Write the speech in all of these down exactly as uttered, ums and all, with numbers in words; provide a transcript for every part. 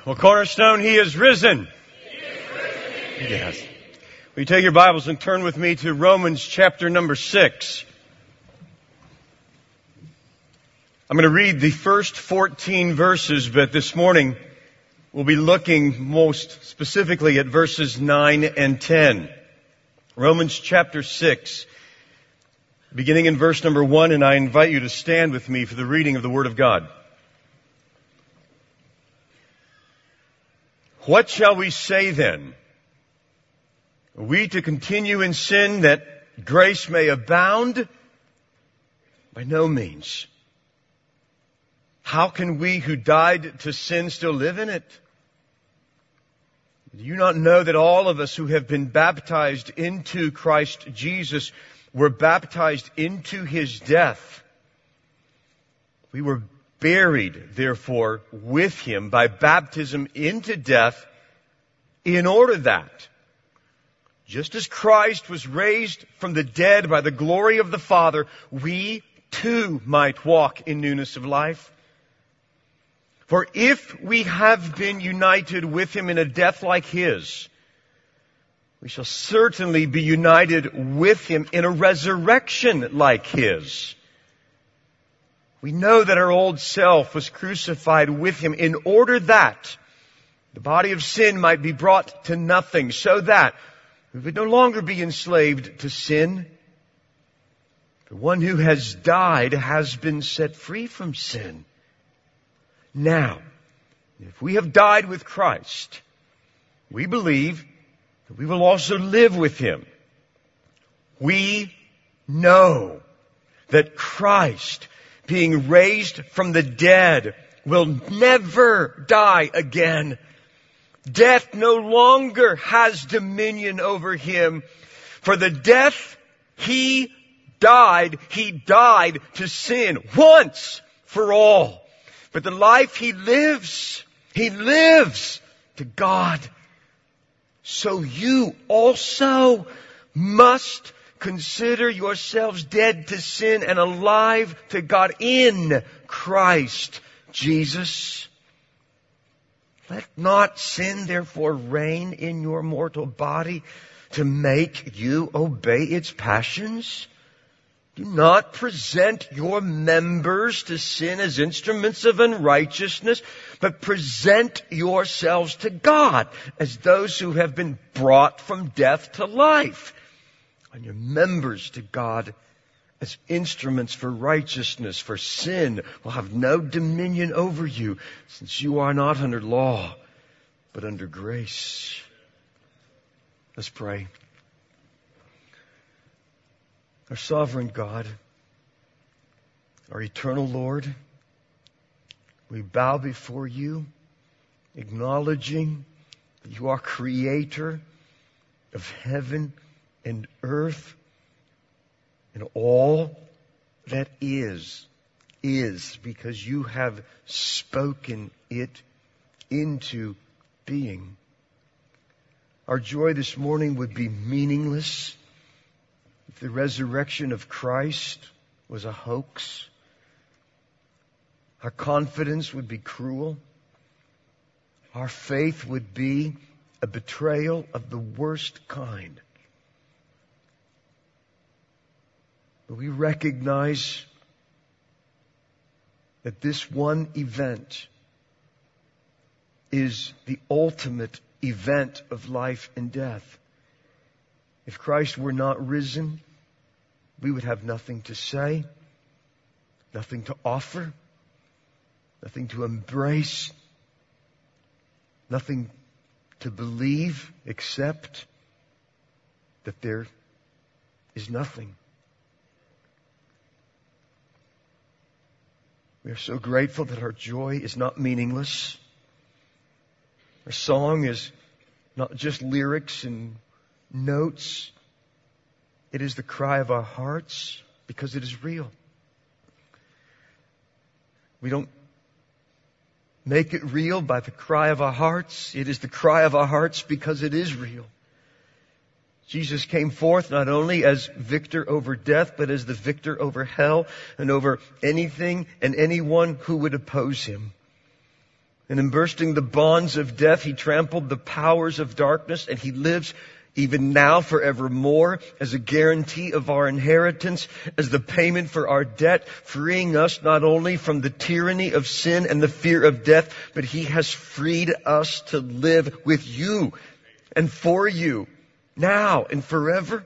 Well, Cornerstone, He is risen. He is risen. Yes. Will you take your Bibles and turn with me to Romans chapter number six. I'm going to read the first fourteen verses, but this morning we'll be looking most specifically at verses nine and ten. Romans chapter six, beginning in verse number one, and I invite you to stand with me for the reading of the Word of God. What shall we say then? Are we to continue in sin that grace may abound? By no means. How can we who died to sin still live in it? Do you not know that all of us who have been baptized into Christ Jesus were baptized into His death? We were buried, therefore, with Him by baptism into death, in order that, just as Christ was raised from the dead by the glory of the Father, we too might walk in newness of life. For if we have been united with Him in a death like His, we shall certainly be united with Him in a resurrection like His. We know that our old self was crucified with Him in order that the body of sin might be brought to nothing, so that we would no longer be enslaved to sin. The one who has died has been set free from sin. Now, if we have died with Christ, we believe that we will also live with Him. We know that Christ, being raised from the dead, will never die again. Death no longer has dominion over Him. For the death He died, He died to sin once for all. But the life He lives, He lives to God. So you also must consider yourselves dead to sin and alive to God in Christ Jesus. Let not sin therefore reign in your mortal body to make you obey its passions. Do not present your members to sin as instruments of unrighteousness, but present yourselves to God as those who have been brought from death to life, and your members to God as instruments for righteousness. For sin will have no dominion over you, since you are not under law, but under grace. Let's pray. Our sovereign God, our eternal Lord, we bow before You, acknowledging that You are creator of heaven and earth, and all that is, is because You have spoken it into being. Our joy this morning would be meaningless if the resurrection of Christ was a hoax. Our confidence would be cruel. Our faith would be a betrayal of the worst kind. But we recognize that this one event is the ultimate event of life and death. If Christ were not risen, we would have nothing to say, nothing to offer, nothing to embrace, nothing to believe except that there is nothing. We are so grateful that our joy is not meaningless. Our song is not just lyrics and notes. It is the cry of our hearts because it is real. We don't make it real by the cry of our hearts. It is the cry of our hearts because it is real. Jesus came forth not only as victor over death, but as the victor over hell and over anything and anyone who would oppose Him. And in bursting the bonds of death, he trampled the powers of darkness, and he lives even now forevermore as a guarantee of our inheritance, as the payment for our debt, freeing us not only from the tyranny of sin and the fear of death, but he has freed us to live with you and for you now and forever.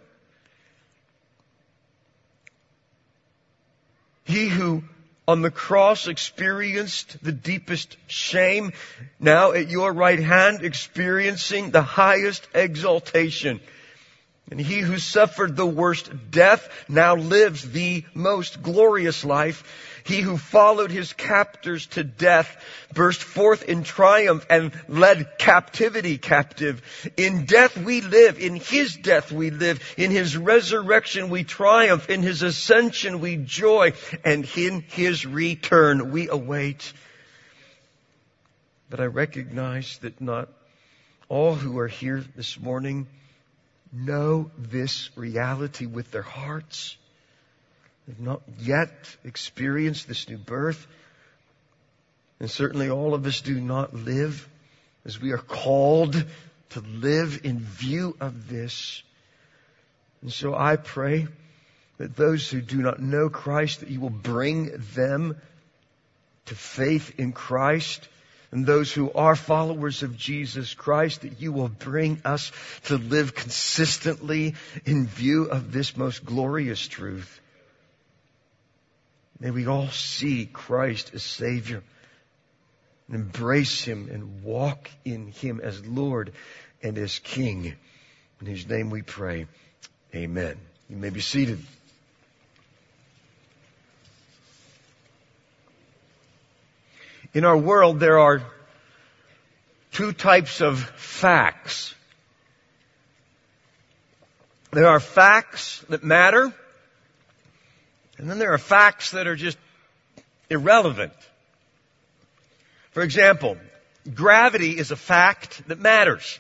He who on the cross experienced the deepest shame, now at your right hand experiencing the highest exaltation. And he who suffered the worst death now lives the most glorious life. He who followed his captors to death burst forth in triumph and led captivity captive. In death we live. In his death we live. In his resurrection we triumph. In his ascension we joy. And in his return we await. But I recognize that not all who are here this morning know this reality with their hearts. They've not yet experienced this new birth. And certainly all of us do not live as we are called to live in view of this. And so I pray that those who do not know Christ, that you will bring them to faith in Christ. And those who are followers of Jesus Christ, that you will bring us to live consistently in view of this most glorious truth. May we all see Christ as Savior and embrace Him and walk in Him as Lord and as King. In His name we pray. Amen. You may be seated. In our world, there are two types of facts. There are facts that matter, and then there are facts that are just irrelevant. For example, gravity is a fact that matters.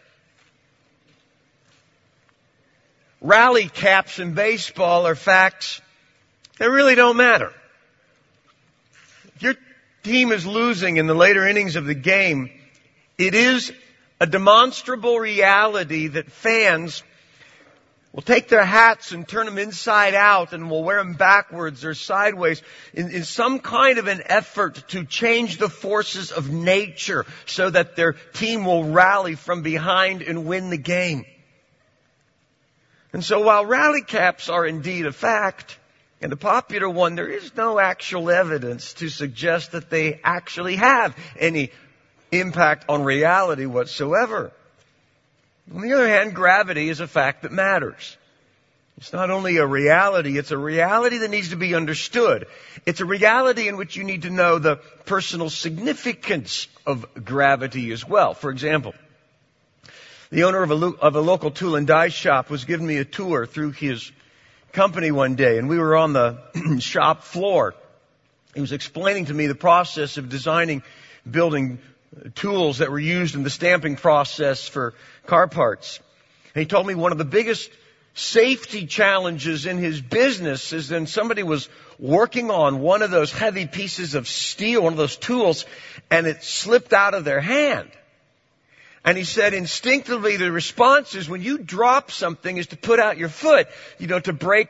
Rally caps in baseball are facts that really don't matter. If your team is losing in the later innings of the game, it is a demonstrable reality that fans will take their hats and turn them inside out and will wear them backwards or sideways in, in some kind of an effort to change the forces of nature so that their team will rally from behind and win the game. And so while rally caps are indeed a fact, and the popular one, there is no actual evidence to suggest that they actually have any impact on reality whatsoever. On the other hand, gravity is a fact that matters. It's not only a reality, it's a reality that needs to be understood. It's a reality in which you need to know the personal significance of gravity as well. For example, the owner of a, lo- of a local tool and die shop was giving me a tour through his company one day, and we were on the shop floor. He was explaining to me the process of designing, building tools that were used in the stamping process for car parts. And he told me one of the biggest safety challenges in his business is when somebody was working on one of those heavy pieces of steel, one of those tools, and it slipped out of their hand. And he said instinctively the response is when you drop something is to put out your foot, you know, to break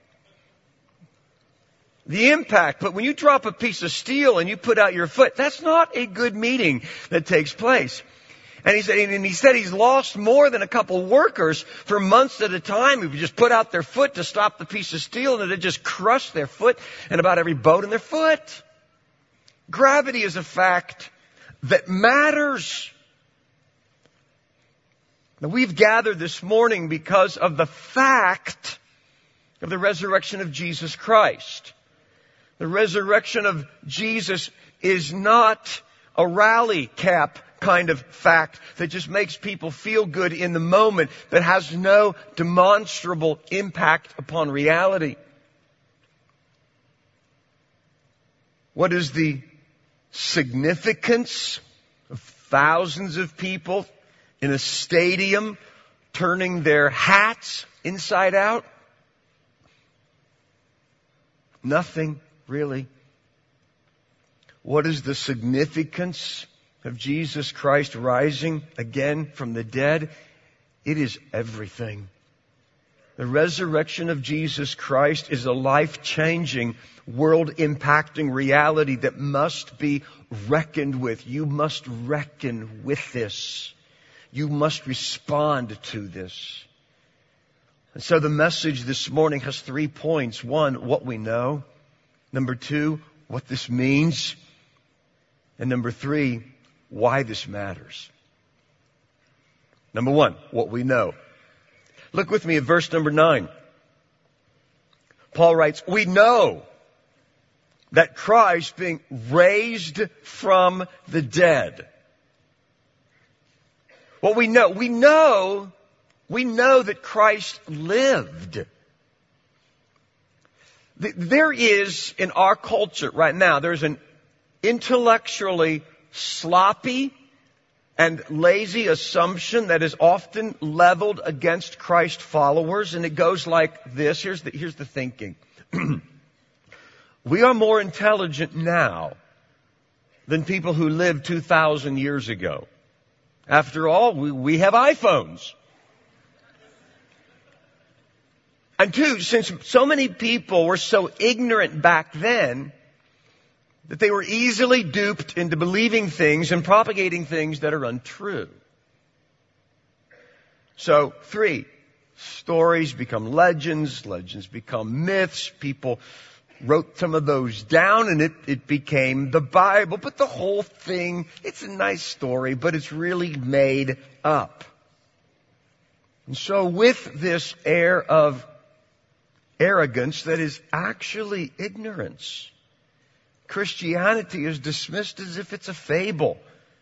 the impact. But when you drop a piece of steel and you put out your foot, that's not a good meeting that takes place. And he said, and he said he's lost more than a couple workers for months at a time who just put out their foot to stop the piece of steel and it just crushed their foot and about every bone in their foot. Gravity is a fact that matters. Now, we've gathered this morning because of the fact of the resurrection of Jesus Christ. The resurrection of Jesus is not a rally cap kind of fact that just makes people feel good in the moment, but has no demonstrable impact upon reality. What is the significance of thousands of people in a stadium turning their hats inside out? Nothing, really. What is the significance of Jesus Christ rising again from the dead, it is everything. The resurrection of Jesus Christ is a life-changing, world-impacting reality that must be reckoned with. You must reckon with this. You must respond to this. And so the message this morning has three points. One, what we know. Number two, what this means. And number three, why this matters. Number one, what we know. Look with me at verse number nine. Paul writes, we know that Christ being raised from the dead. What we know, we know, we know that Christ lived. There is, in our culture right now, there's an intellectually sloppy and lazy assumption that is often leveled against Christ followers, and it goes like this. Here's the, here's the thinking. We are more intelligent now than people who lived two thousand years ago. After all, we, we have iPhones. And two, since so many people were so ignorant back then, that they were easily duped into believing things and propagating things that are untrue. So, three, stories become legends, legends become myths. People wrote some of those down and it, it became the Bible. But the whole thing, it's a nice story, but it's really made up. And so with this air of arrogance that is actually ignorance, Christianity is dismissed as if it's a fable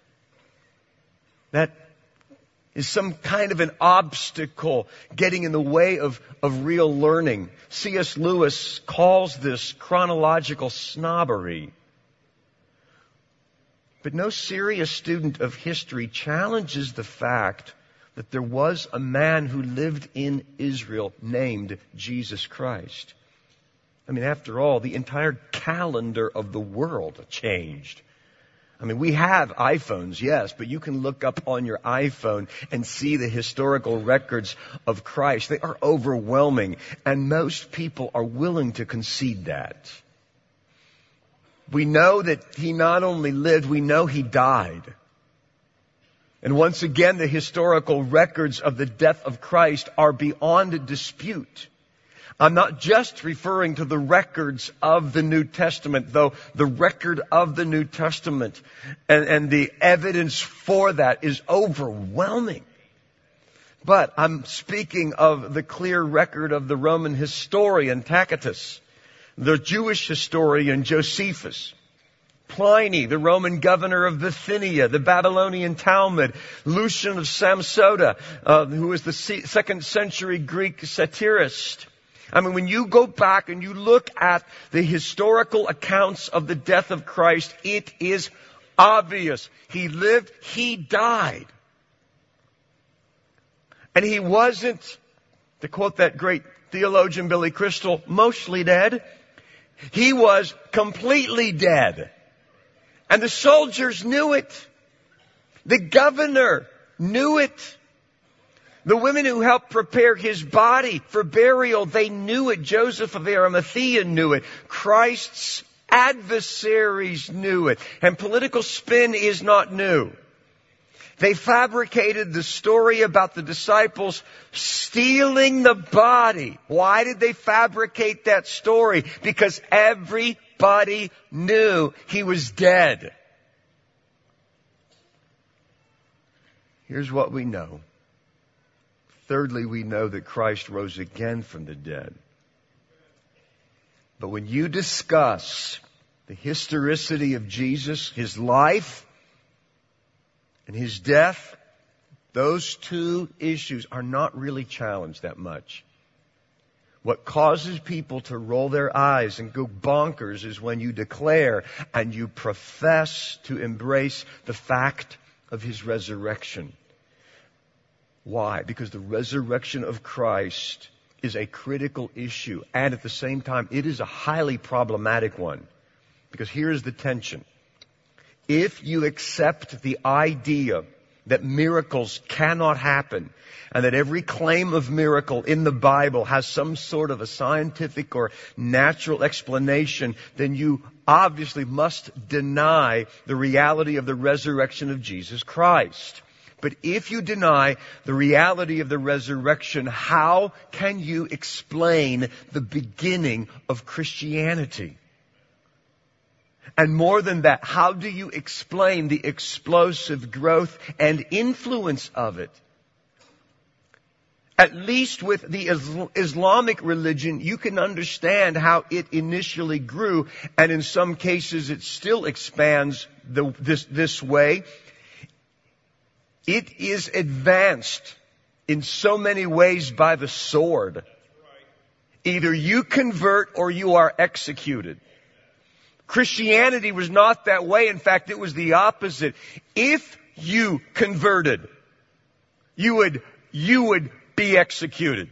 that is some kind of an obstacle getting in the way of, of real learning. C S Lewis calls this chronological snobbery. But no serious student of history challenges the fact that there was a man who lived in Israel named Jesus Christ. I mean, after all, the entire calendar of the world changed. I mean, we have iPhones, yes, but you can look up on your iPhone and see the historical records of Christ. They are overwhelming, and most people are willing to concede that. We know that he not only lived, we know he died. And once again, the historical records of the death of Christ are beyond dispute. I'm not just referring to the records of the New Testament, though the record of the New Testament and, and the evidence for that is overwhelming. But I'm speaking of the clear record of the Roman historian Tacitus, the Jewish historian Josephus, Pliny, the Roman governor of Bithynia, the Babylonian Talmud, Lucian of Samosata, uh, who was the second century Greek satirist. I mean, when you go back and you look at the historical accounts of the death of Christ, it is obvious. He lived, he died. And he wasn't, to quote that great theologian Billy Crystal, mostly dead. He was completely dead. And the soldiers knew it. The governor knew it. The women who helped prepare his body for burial, they knew it. Joseph of Arimathea knew it. Christ's adversaries knew it. And political spin is not new. They fabricated the story about the disciples stealing the body. Why did they fabricate that story? Because everybody knew he was dead. Here's what we know. Thirdly, we know that Christ rose again from the dead. But when you discuss the historicity of Jesus, his life, and his death, those two issues are not really challenged that much. What causes people to roll their eyes and go bonkers is when you declare and you profess to embrace the fact of his resurrection. Why? Because the resurrection of Christ is a critical issue, and at the same time, it is a highly problematic one. Because here's the tension. If you accept the idea that miracles cannot happen, and that every claim of miracle in the Bible has some sort of a scientific or natural explanation, then you obviously must deny the reality of the resurrection of Jesus Christ. But if you deny the reality of the resurrection, how can you explain the beginning of Christianity? And more than that, how do you explain the explosive growth and influence of it? At least with the Islamic religion, you can understand how it initially grew, and in some cases it still expands the, this, this way. It is advanced in so many ways by the sword. Either you convert or you are executed. Christianity was not that way. In fact, it was the opposite. If you converted, you would, you would be executed.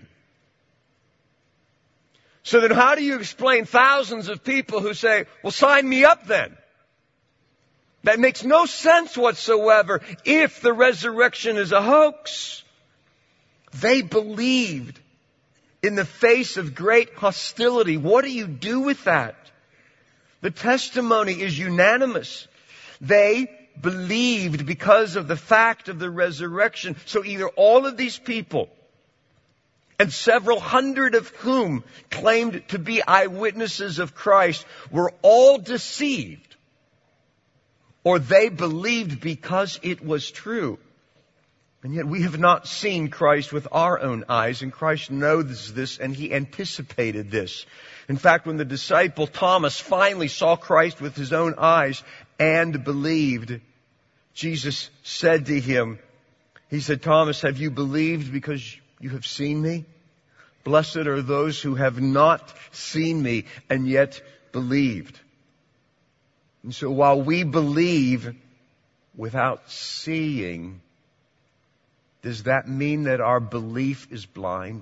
So then how do you explain thousands of people who say, well, sign me up then? That makes no sense whatsoever if the resurrection is a hoax. They believed in the face of great hostility. What do you do with that? The testimony is unanimous. They believed because of the fact of the resurrection. So either all of these people, and several hundred of whom claimed to be eyewitnesses of Christ, were all deceived, or they believed because it was true. And yet we have not seen Christ with our own eyes, and Christ knows this, and He anticipated this. In fact, when the disciple Thomas finally saw Christ with his own eyes and believed, Jesus said to him, He said, Thomas, have you believed because you have seen me? Blessed are those who have not seen me and yet believed. And so while we believe without seeing, does that mean that our belief is blind?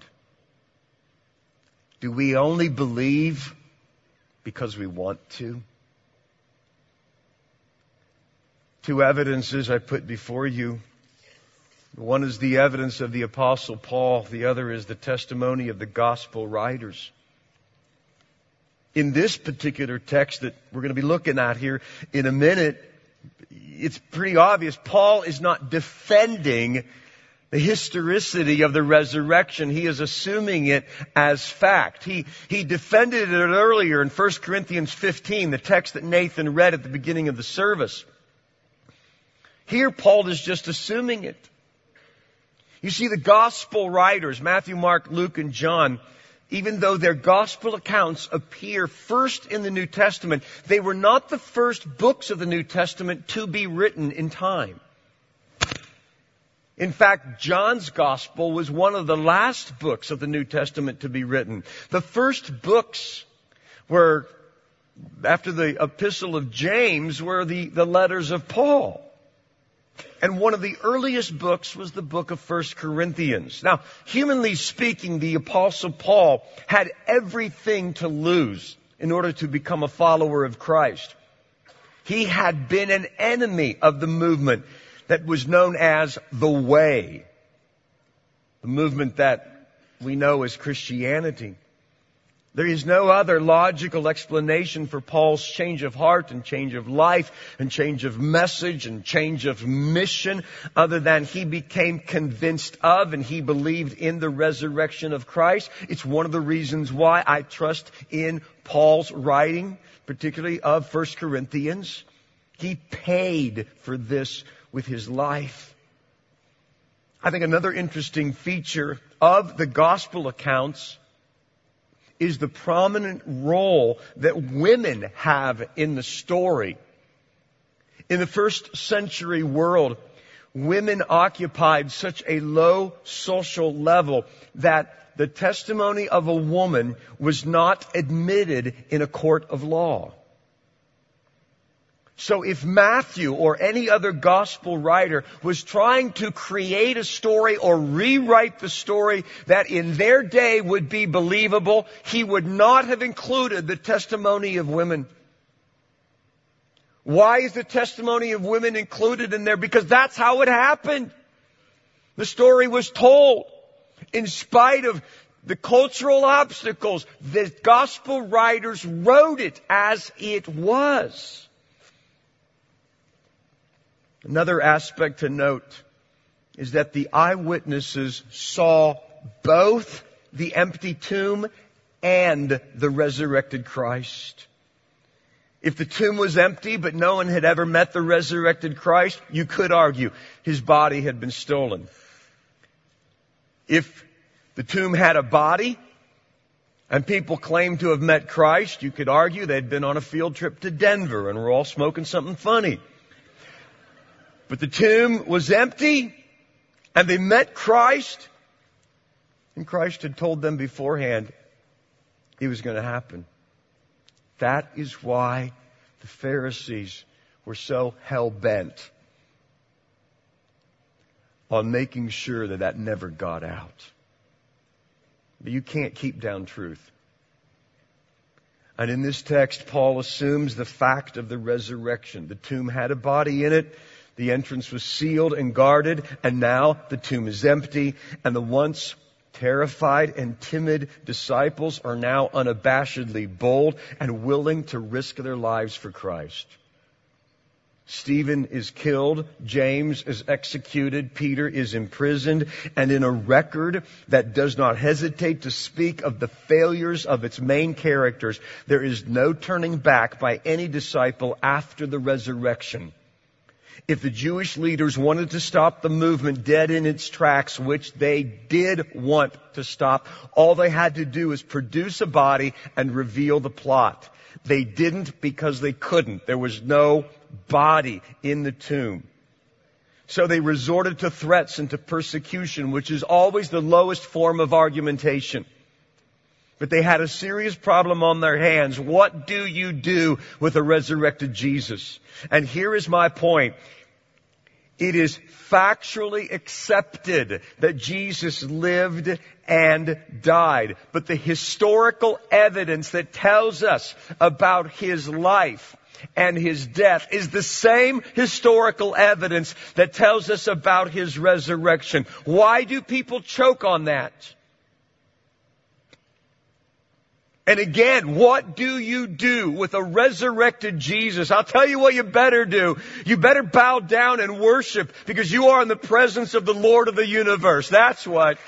Do we only believe because we want to? Two evidences I put before you. One is the evidence of the Apostle Paul. The other is the testimony of the gospel writers. In this particular text that we're going to be looking at here in a minute, it's pretty obvious. Paul is not defending the historicity of the resurrection. He is assuming it as fact. He, he defended it earlier in First Corinthians fifteen, the text that Nathan read at the beginning of the service. Here, Paul is just assuming it. You see, the gospel writers, Matthew, Mark, Luke, and John, even though their gospel accounts appear first in the New Testament, they were not the first books of the New Testament to be written in time. In fact, John's Gospel was one of the last books of the New Testament to be written. The first books were, after the Epistle of James, were the, the letters of Paul. And one of the earliest books was the book of First Corinthians. Now, humanly speaking, the Apostle Paul had everything to lose in order to become a follower of Christ. He had been an enemy of the movement that was known as the Way, the movement that we know as Christianity. There is no other logical explanation for Paul's change of heart and change of life and change of message and change of mission other than he became convinced of and he believed in the resurrection of Christ. It's one of the reasons why I trust in Paul's writing, particularly of First Corinthians. He paid for this with his life. I think another interesting feature of the gospel accounts is the prominent role that women have in the story. In the first century world, women occupied such a low social level that the testimony of a woman was not admitted in a court of law. So if Matthew or any other gospel writer was trying to create a story or rewrite the story that in their day would be believable, he would not have included the testimony of women. Why is the testimony of women included in there? Because that's how it happened. The story was told. In spite of the cultural obstacles, the gospel writers wrote it as it was. Another aspect to note is that the eyewitnesses saw both the empty tomb and the resurrected Christ. If the tomb was empty, but no one had ever met the resurrected Christ, you could argue his body had been stolen. If the tomb had a body, and people claimed to have met Christ, you could argue they'd been on a field trip to Denver and were all smoking something funny. But the tomb was empty, and they met Christ, and Christ had told them beforehand it was going to happen. That is why the Pharisees were so hell-bent on making sure that that never got out. But you can't keep down truth. And in this text, Paul assumes the fact of the resurrection. The tomb had a body in it. The entrance was sealed and guarded. And now the tomb is empty. And the once terrified and timid disciples are now unabashedly bold and willing to risk their lives for Christ. Stephen is killed, James is executed, Peter is imprisoned, and in a record that does not hesitate to speak of the failures of its main characters, there is no turning back by any disciple after the resurrection. If the Jewish leaders wanted to stop the movement dead in its tracks, which they did want to stop, all they had to do is produce a body and reveal the plot. They didn't because they couldn't. There was no body in the tomb. So they resorted to threats and to persecution, which is always the lowest form of argumentation. But they had a serious problem on their hands. What do you do with a resurrected Jesus? And here is my point. It is factually accepted that Jesus lived and died. But the historical evidence that tells us about his life and his death is the same historical evidence that tells us about his resurrection. Why do people choke on that? And again, what do you do with a resurrected Jesus? I'll tell you what you better do. You better bow down and worship because you are in the presence of the Lord of the universe. That's what.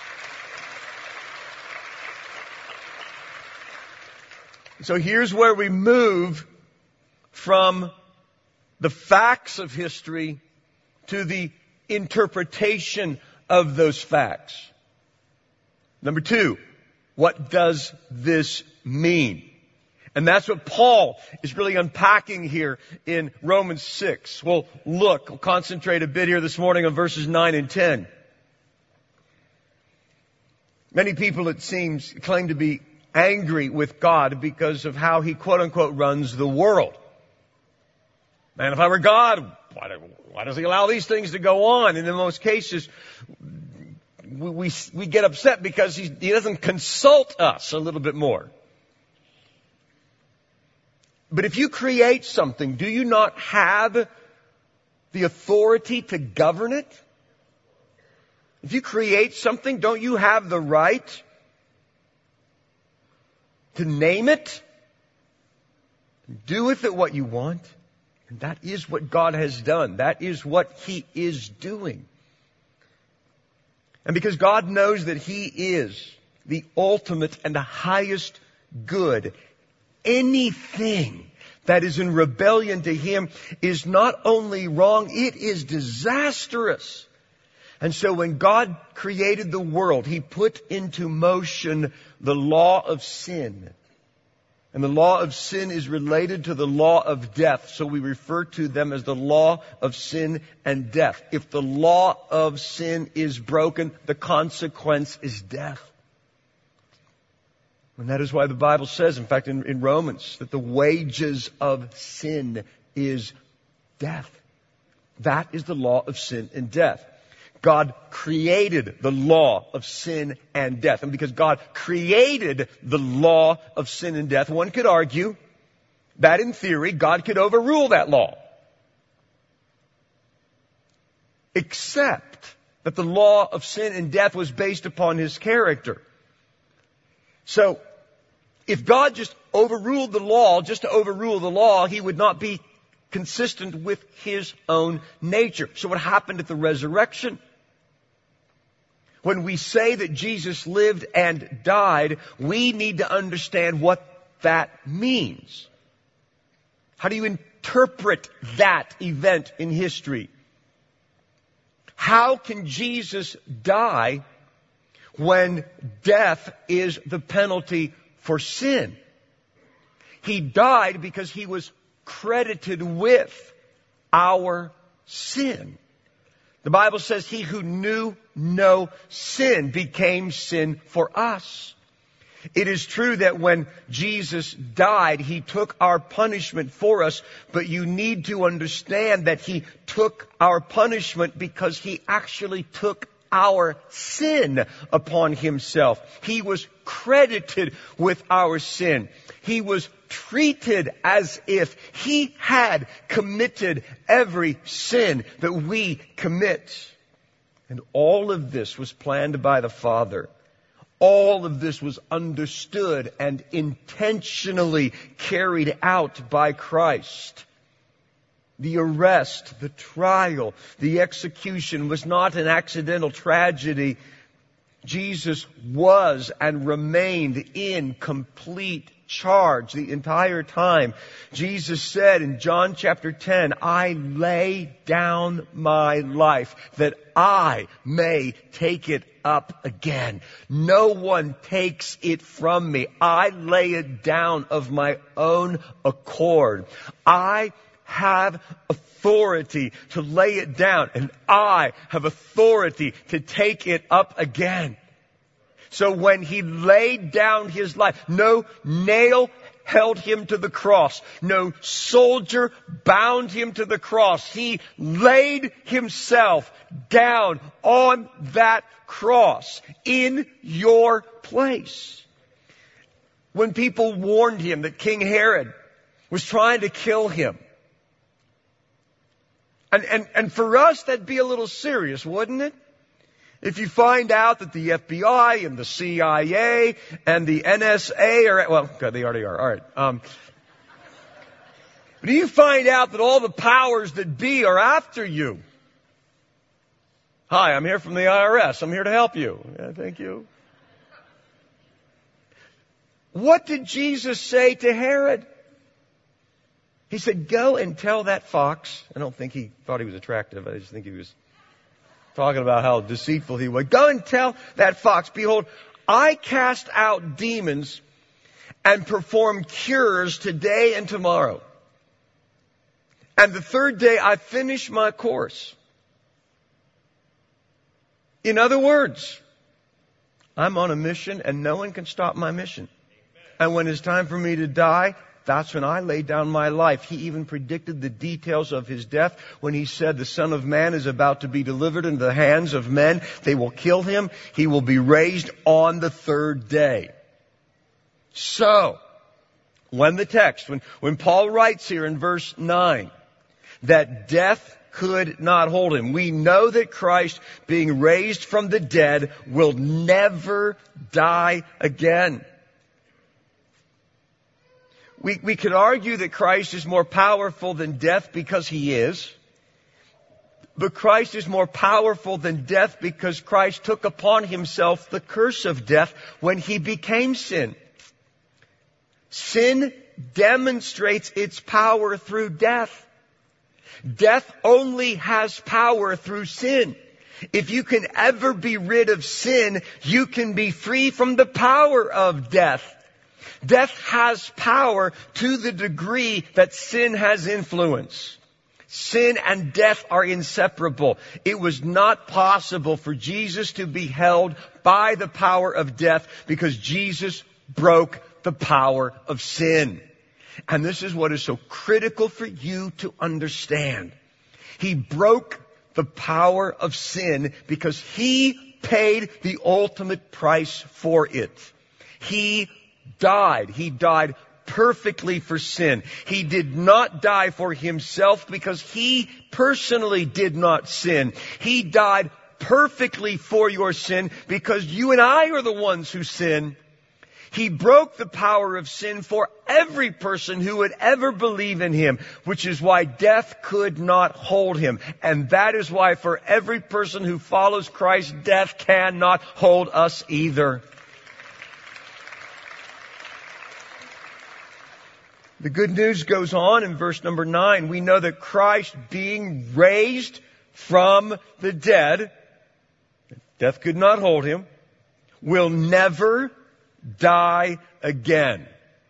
So here's where we move from the facts of history to the interpretation of those facts. Number two. What does this mean? And that's what Paul is really unpacking here in Romans six. Well, look, we'll concentrate a bit here this morning on verses nine and ten. Many people, it seems, claim to be angry with God because of how he, quote unquote, runs the world. Man, if I were God, why, do, why does he allow these things to go on? And in most cases, We, we, we get upset because he, he doesn't consult us a little bit more. But if you create something, do you not have the authority to govern it? If you create something, don't you have the right to name it? Do with it what you want? And that is what God has done. That is what he is doing. And because God knows that he is the ultimate and the highest good, anything that is in rebellion to him is not only wrong, it is disastrous. And so when God created the world, he put into motion the law of sin. And the law of sin is related to the law of death. So we refer to them as the law of sin and death. If the law of sin is broken, the consequence is death. And that is why the Bible says, in fact, in, in Romans, that the wages of sin is death. That is the law of sin and death. God created the law of sin and death. And because God created the law of sin and death, one could argue that in theory, God could overrule that law. Except that the law of sin and death was based upon His character. So, if God just overruled the law, just to overrule the law, He would not be consistent with His own nature. So what happened at the resurrection? When we say that Jesus lived and died, we need to understand what that means. How do you interpret that event in history? How can Jesus die when death is the penalty for sin? He died because He was credited with our sin. The Bible says He who knew no sin became sin for us. It is true that when Jesus died, He took our punishment for us, but you need to understand that He took our punishment because He actually took our sin upon Himself. He was credited with our sin. He was treated as if He had committed every sin that we commit. And all of this was planned by the Father. All of this was understood and intentionally carried out by Christ. The arrest, the trial, the execution was not an accidental tragedy. Jesus was and remained in complete charge the entire time. Jesus said in John chapter ten, I lay down my life that I may take it up again. No one takes it from me. I lay it down of my own accord. I have authority to lay it down, and I have authority to take it up again. So when He laid down His life, no nail held Him to the cross. No soldier bound Him to the cross. He laid Himself down on that cross in your place. When people warned Him that King Herod was trying to kill Him, and, and, and for us that'd be a little serious, wouldn't it? If you find out that the F B I and the C I A and the N S A are, well, God, they already are. All right. Um, but if you find out that all the powers that be are after you. Hi, I'm here from the I R S. I'm here to help you. Yeah, thank you. What did Jesus say to Herod? He said, go and tell that fox. I don't think he thought he was attractive. I just think he was talking about how deceitful he was. Go and tell that fox, behold, I cast out demons and perform cures today and tomorrow. And the third day I finish my course. In other words, I'm on a mission and no one can stop my mission. And when it's time for me to die, that's when I lay down my life. He even predicted the details of His death when He said the Son of Man is about to be delivered into the hands of men. They will kill Him. He will be raised on the third day. So, when the text, when, when Paul writes here in verse nine, that death could not hold Him, we know that Christ, being raised from the dead, will never die again. We, we could argue that Christ is more powerful than death because He is. But Christ is more powerful than death because Christ took upon Himself the curse of death when He became sin. Sin demonstrates its power through death. Death only has power through sin. If you can ever be rid of sin, you can be free from the power of death. Death has power to the degree that sin has influence. Sin and death are inseparable. It was not possible for Jesus to be held by the power of death because Jesus broke the power of sin. And this is what is so critical for you to understand. He broke the power of sin because He paid the ultimate price for it. He died. He died perfectly for sin. He did not die for himself because he personally did not sin. He died perfectly for your sin because you and I are the ones who sin. He broke the power of sin for every person who would ever believe in him, which is why death could not hold him. And that is why for every person who follows Christ, death cannot hold us either. The good news goes on in verse number nine. We know that Christ, being raised from the dead, death could not hold him, will never die again.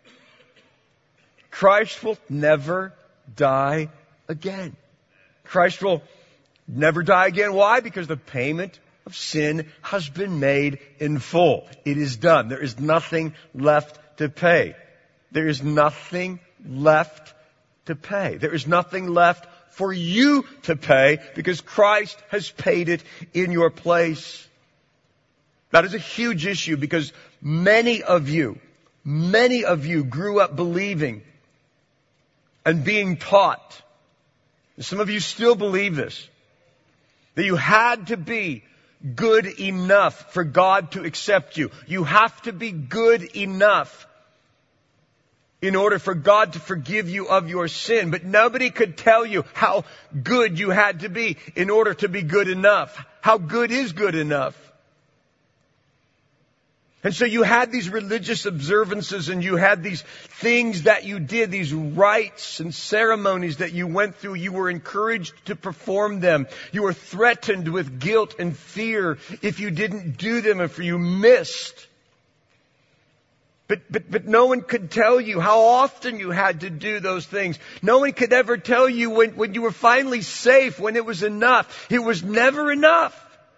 Christ will never die again. Christ will never die again. Why? Because the payment of sin has been made in full. It is done. There is nothing left to pay. There is nothing left to pay. There is nothing left for you to pay because Christ has paid it in your place. That is a huge issue because many of you, many of you grew up believing and being taught, and some of you still believe this, that you had to be good enough for God to accept you. You have to be good enough in order for God to forgive you of your sin. But nobody could tell you how good you had to be in order to be good enough. How good is good enough? And so you had these religious observances and you had these things that you did, these rites and ceremonies that you went through. You were encouraged to perform them. You were threatened with guilt and fear if you didn't do them, if you missed. But, but, but no one could tell you how often you had to do those things. No one could ever tell you when, when you were finally safe, when it was enough. It was never enough.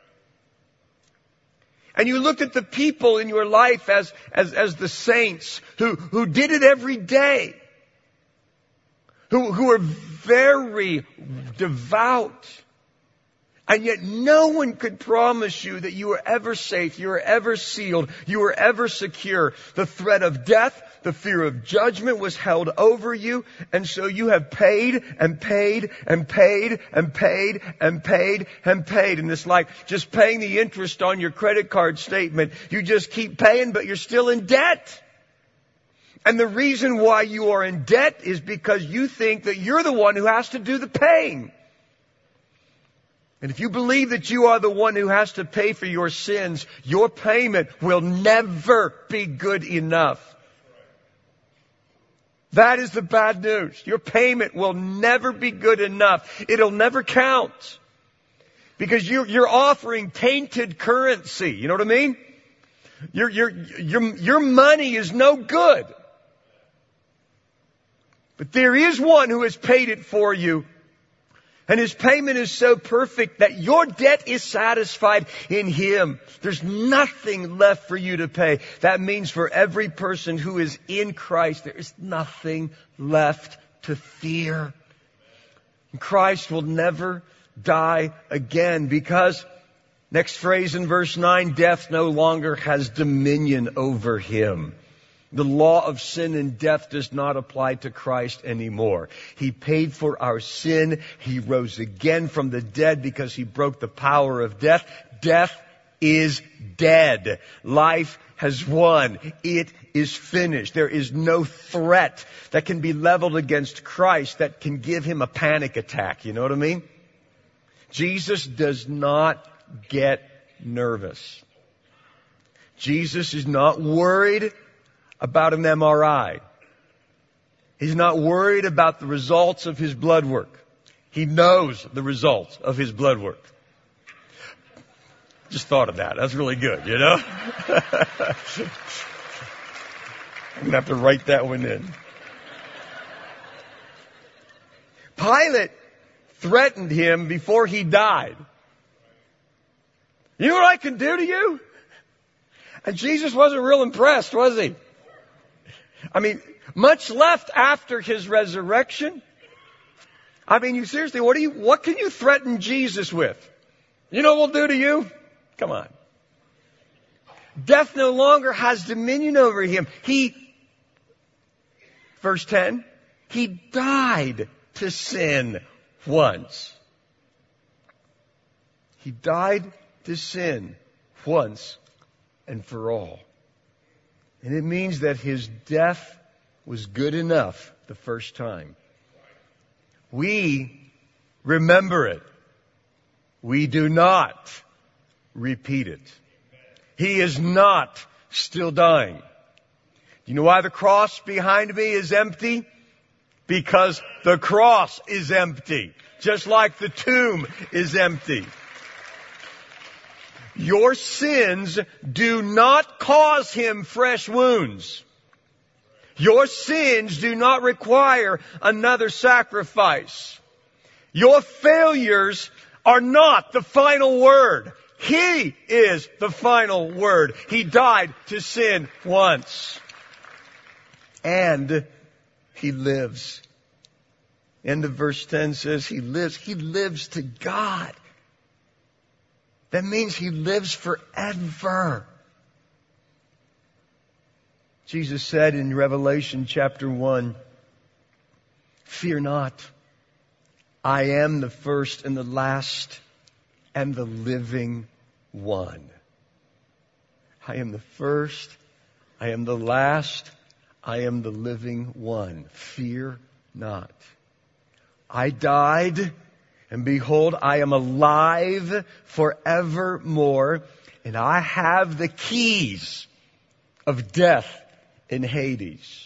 And you looked at the people in your life as, as, as the saints who, who did it every day. Who, who were very devout. And yet no one could promise you that you were ever safe, you were ever sealed, you were ever secure. The threat of death, the fear of judgment was held over you. And so you have paid and paid and paid and paid and paid and paid. And it's like just paying the interest on your credit card statement. You just keep paying, but you're still in debt. And the reason why you are in debt is because you think that you're the one who has to do the paying. And if you believe that you are the one who has to pay for your sins, your payment will never be good enough. That is the bad news. Your payment will never be good enough. It'll never count. Because you're, you're offering tainted currency. You know what I mean? Your, your, your, your money is no good. But there is one who has paid it for you. And his payment is so perfect that your debt is satisfied in him. There's nothing left for you to pay. That means for every person who is in Christ, there is nothing left to fear. And Christ will never die again because, next phrase in verse nine, death no longer has dominion over him. The law of sin and death does not apply to Christ anymore. He paid for our sin. He rose again from the dead because he broke the power of death. Death is dead. Life has won. It is finished. There is no threat that can be leveled against Christ that can give him a panic attack. You know what I mean? Jesus does not get nervous. Jesus is not worried about an M R I. He's not worried about the results of his blood work. He knows the results of his blood work. Just thought of that. That's really good, you know? I'm going to have to write that one in. Pilate threatened him before he died. You know what I can do to you? And Jesus wasn't real impressed, was he? I mean, much left after his resurrection. I mean, you seriously, what do you, what can you threaten Jesus with? You know what we'll do to you? Come on. Death no longer has dominion over him. He, Verse ten, He died to sin once. He died to sin once and for all. And it means that His death was good enough the first time. We remember it. We do not repeat it. He is not still dying. Do you know why the cross behind me is empty? Because the cross is empty. Just like the tomb is empty. Your sins do not cause Him fresh wounds. Your sins do not require another sacrifice. Your failures are not the final word. He is the final word. He died to sin once. And He lives. End of verse ten says He lives. He lives to God. That means He lives forever. Jesus said in Revelation chapter one, fear not. I am the first and the last and the living one. I am the first. I am the last. I am the living one. Fear not. I died, and behold, I am alive forevermore, and I have the keys of death and Hades.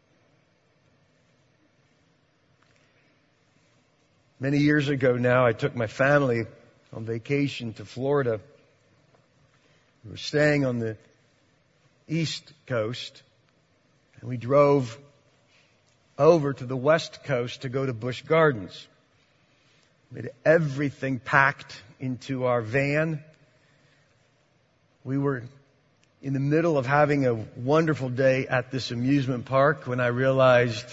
Many years ago now, I took my family on vacation to Florida. We were staying on the East Coast, and we drove over to the West Coast to go to Busch Gardens. We had everything packed into our van. We were in the middle of having a wonderful day at this amusement park when I realized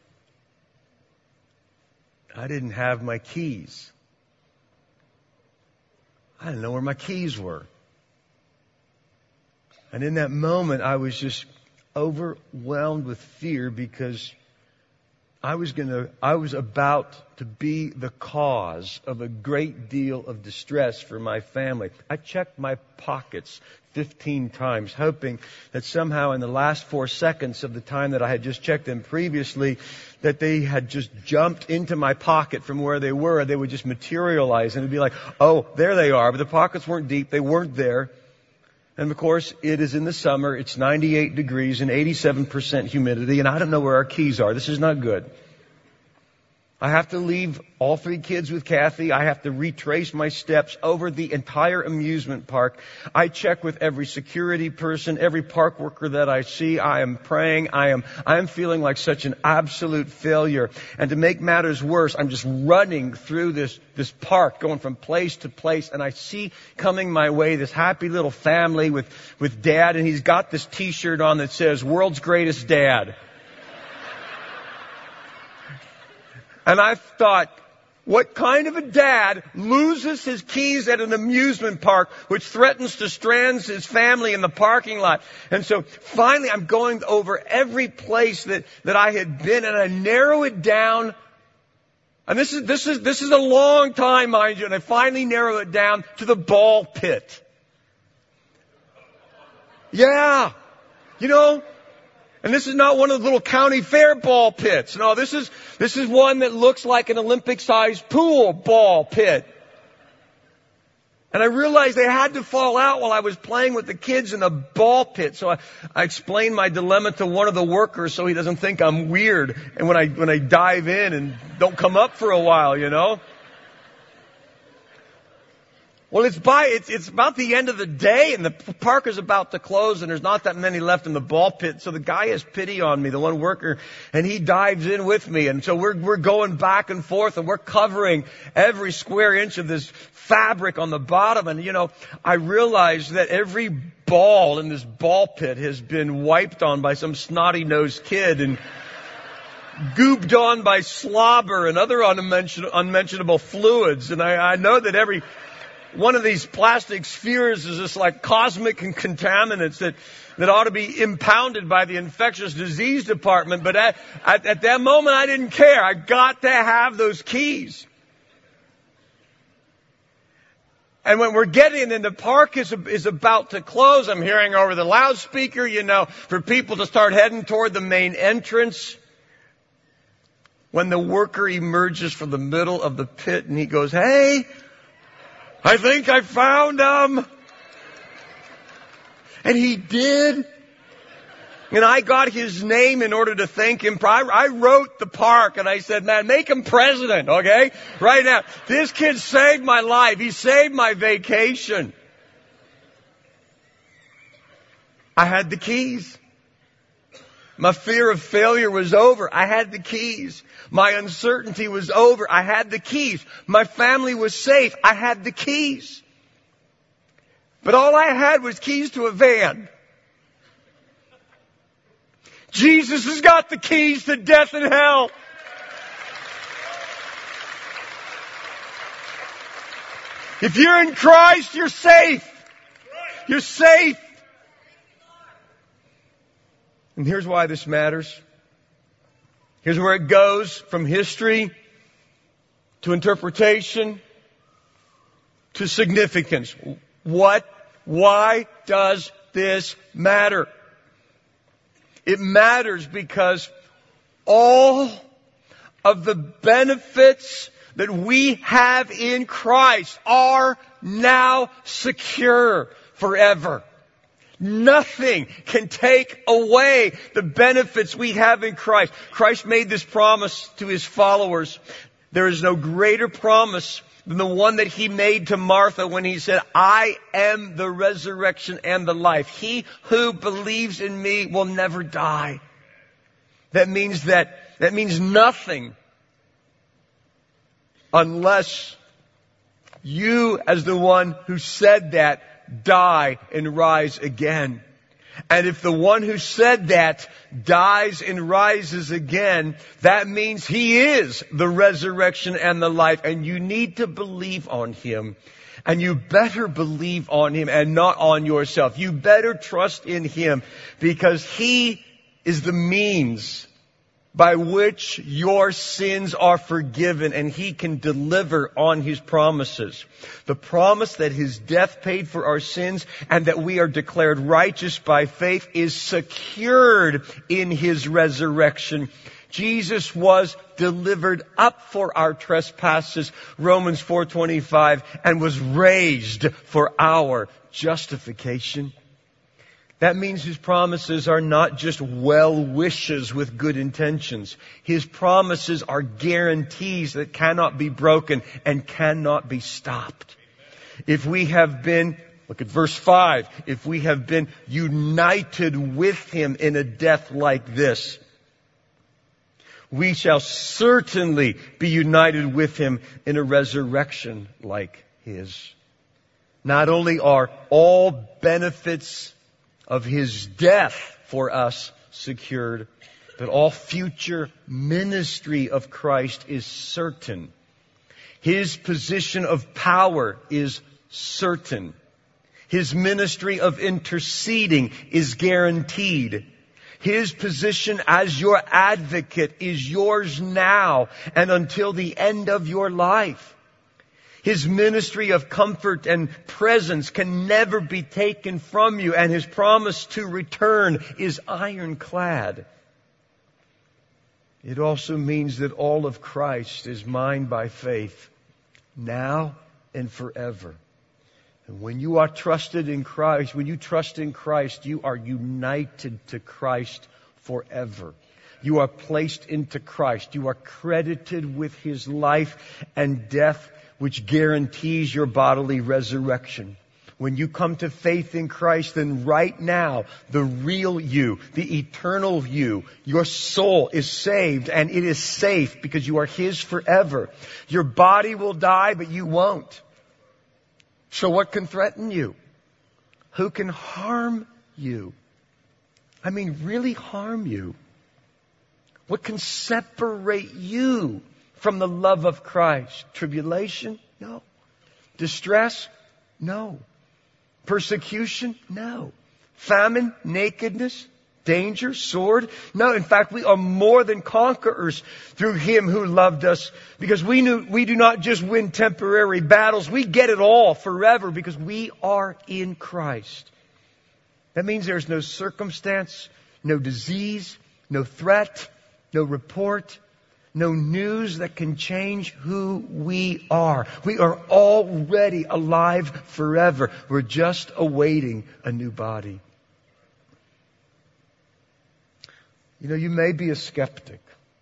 I didn't have my keys. I didn't know where my keys were. And in that moment, I was just overwhelmed with fear because I was gonna, I was about to be the cause of a great deal of distress for my family. I checked my pockets fifteen times, hoping that somehow in the last four seconds of the time that I had just checked them previously, that they had just jumped into my pocket from where they were. They would just materialize and it'd be like, oh, there they are. But the pockets weren't deep. They weren't there. And of course, it is in the summer. It's ninety-eight degrees and eighty-seven percent humidity. And I don't know where our keys are. This is not good. I have to leave all three kids with Kathy. I have to retrace my steps over the entire amusement park. I check with every security person, every park worker that I see. I am praying. I am, I am feeling like such an absolute failure. And to make matters worse, I'm just running through this, this park, going from place to place. And I see coming my way this happy little family with, with Dad. And he's got this t-shirt on that says, World's Greatest Dad. And I thought, what kind of a dad loses his keys at an amusement park, which threatens to strand his family in the parking lot? And so finally I'm going over every place that, that I had been, and I narrow it down. And this is, this is, this is a long time, mind you, and I finally narrow it down to the ball pit. Yeah. You know, and this is not one of the little county fair ball pits. No, this is, this is one that looks like an Olympic-sized pool ball pit. And I realized they had to fall out while I was playing with the kids in the ball pit. So I, I explained my dilemma to one of the workers so he doesn't think I'm weird. And when I, when I dive in and don't come up for a while, you know. Well, it's by, it's, it's about the end of the day and the park is about to close and there's not that many left in the ball pit. So the guy has pity on me, the one worker, and he dives in with me. And so we're, we're going back and forth and we're covering every square inch of this fabric on the bottom. And, you know, I realized that every ball in this ball pit has been wiped on by some snotty-nosed kid and gooped on by slobber and other unmention, unmentionable fluids. And I, I know that every... one of these plastic spheres is just like cosmic contaminants that, that ought to be impounded by the infectious disease department. But at, at, at that moment, I didn't care. I got to have those keys. And when we're getting in, the park is, is about to close. I'm hearing over the loudspeaker, you know, for people to start heading toward the main entrance. When the worker emerges from the middle of the pit and he goes, "Hey, I think I found him." And he did. And I got his name in order to thank him. I, I wrote the park and I said, "Man, make him president, okay? Right now. This kid saved my life. He saved my vacation." I had the keys. My fear of failure was over. I had the keys. My uncertainty was over. I had the keys. My family was safe. I had the keys. But all I had was keys to a van. Jesus has got the keys to death and hell. If you're in Christ, you're safe. You're safe. And here's why this matters. Here's where it goes from history to interpretation to significance. What? Why does this matter? It matters because all of the benefits that we have in Christ are now secure forever. Nothing can take away the benefits we have in Christ. Christ made this promise to His followers. There is no greater promise than the one that He made to Martha when He said, "I am the resurrection and the life. He who believes in me will never die." That means that, that means nothing unless you, as the one who said that, die and rise again. And if the one who said that dies and rises again, that means He is the resurrection and the life. And you need to believe on Him. And you better believe on Him and not on yourself. You better trust in Him because He is the means by which your sins are forgiven, and He can deliver on His promises. The promise that His death paid for our sins and that we are declared righteous by faith is secured in His resurrection. Jesus was delivered up for our trespasses, Romans four twenty-five, and was raised for our justification. That means His promises are not just well wishes with good intentions. His promises are guarantees that cannot be broken and cannot be stopped. If we have been, look at verse five, if we have been united with Him in a death like this, we shall certainly be united with Him in a resurrection like His. Not only are all benefits of His death for us secured, but all future ministry of Christ is certain. His position of power is certain. His ministry of interceding is guaranteed. His position as your advocate is yours now and until the end of your life. His ministry of comfort and presence can never be taken from you, and His promise to return is ironclad. It also means that all of Christ is mine by faith, now and forever. And when you are trusted in Christ, when you trust in Christ, you are united to Christ forever. You are placed into Christ. You are credited with His life and death, which guarantees your bodily resurrection. When you come to faith in Christ, then right now, the real you, the eternal you, your soul is saved and it is safe because you are His forever. Your body will die, but you won't. So what can threaten you? Who can harm you? I mean, really harm you? What can separate you from the love of Christ? Tribulation? No. Distress? No. Persecution? No. Famine? Nakedness? Danger? Sword? No. In fact, we are more than conquerors through Him who loved us, because we knew we do not just win temporary battles. We get it all forever because we are in Christ. That means there's no circumstance, no disease, no threat, no report, no news that can change who we are. We are already alive forever. We're just awaiting a new body. You know, you may be a skeptic,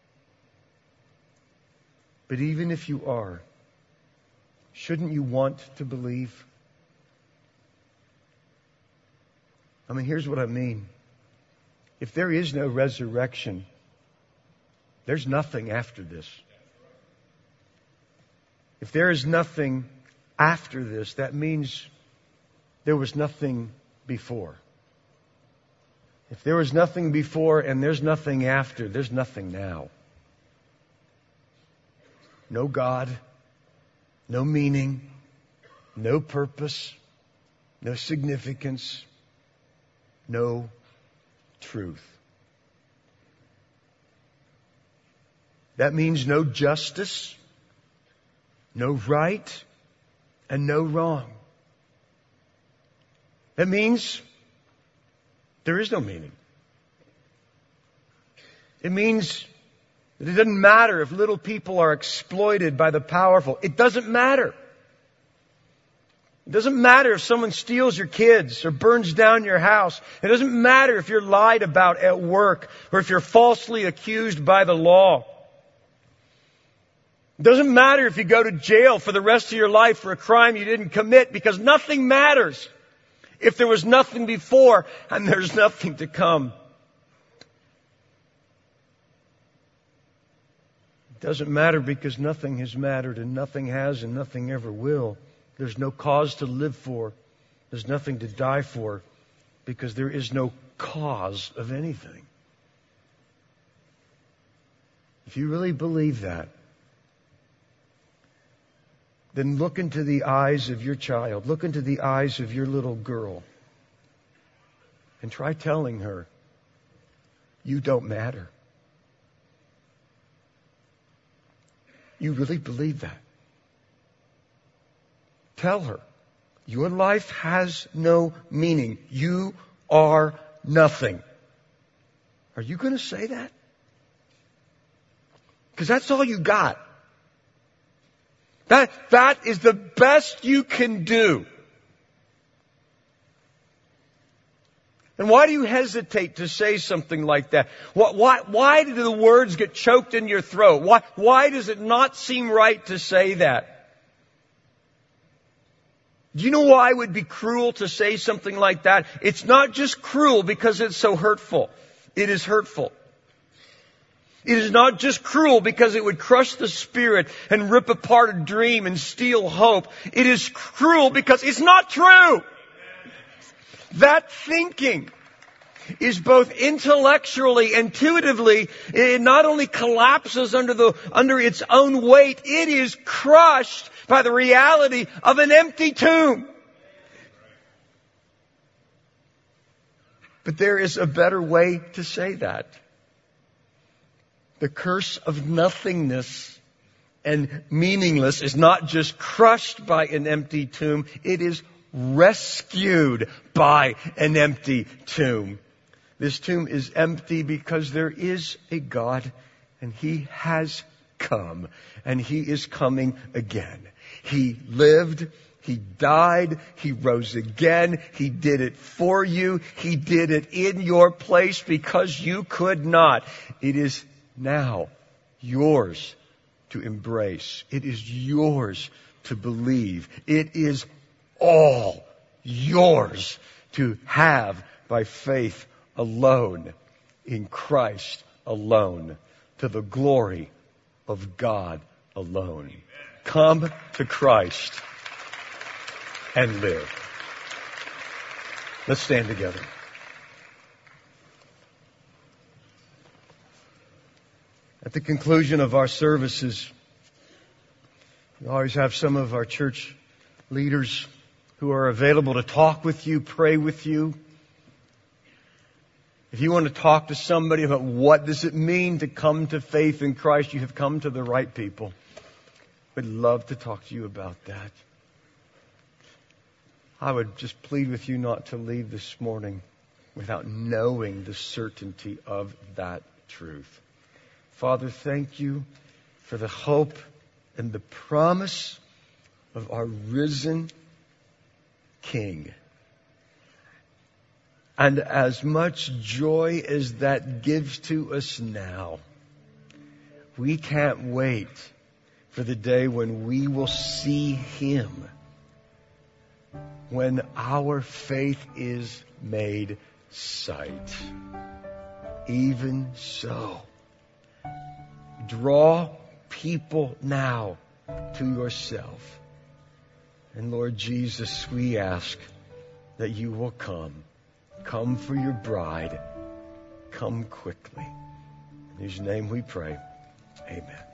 but even if you are, shouldn't you want to believe? I mean, here's what I mean. If there is no resurrection, there's nothing after this. If there is nothing after this, that means there was nothing before. If there was nothing before and there's nothing after, there's nothing now. No God, no meaning, no purpose, no significance, no truth. That means no justice, no right, and no wrong. That means there is no meaning. It means that it doesn't matter if little people are exploited by the powerful. It doesn't matter. It doesn't matter if someone steals your kids or burns down your house. It doesn't matter if you're lied about at work or if you're falsely accused by the law. It doesn't matter if you go to jail for the rest of your life for a crime you didn't commit, because nothing matters if there was nothing before and there's nothing to come. It doesn't matter because nothing has mattered and nothing has and nothing ever will. There's no cause to live for. There's nothing to die for, because there is no cause of anything. If you really believe that, then look into the eyes of your child. Look into the eyes of your little girl. And try telling her, you don't matter. You really believe that? Tell her, your life has no meaning. You are nothing. Are you going to say that? Because that's all you got. That, that is the best you can do. And why do you hesitate to say something like that? Why, why, why do the words get choked in your throat? Why, why does it not seem right to say that? Do you know why it would be cruel to say something like that? It's not just cruel because it's so hurtful. It is hurtful. It is not just cruel because it would crush the spirit and rip apart a dream and steal hope. It is cruel because it's not true. That thinking is both intellectually, intuitively, it not only collapses under the, under its own weight, it is crushed by the reality of an empty tomb. But there is a better way to say that. The curse of nothingness and meaningless is not just crushed by an empty tomb, it is rescued by an empty tomb. This tomb is empty because there is a God, and He has come, and He is coming again. He lived, He died, He rose again, He did it for you, He did it in your place because you could not. It is now yours to embrace. It is yours to believe. It is all yours to have by faith alone, in Christ alone, to the glory of God alone. Come to Christ and live. Let's stand together. At the conclusion of our services, we always have some of our church leaders who are available to talk with you, pray with you. If you want to talk to somebody about what does it mean to come to faith in Christ, you have come to the right people. We'd love to talk to you about that. I would just plead with you not to leave this morning without knowing the certainty of that truth. Father, thank you for the hope and the promise of our risen King. And as much joy as that gives to us now, we can't wait for the day when we will see Him, when our faith is made sight. Even so, draw people now to yourself. And Lord Jesus, we ask that you will come. Come for your bride. Come quickly. In His name we pray. Amen.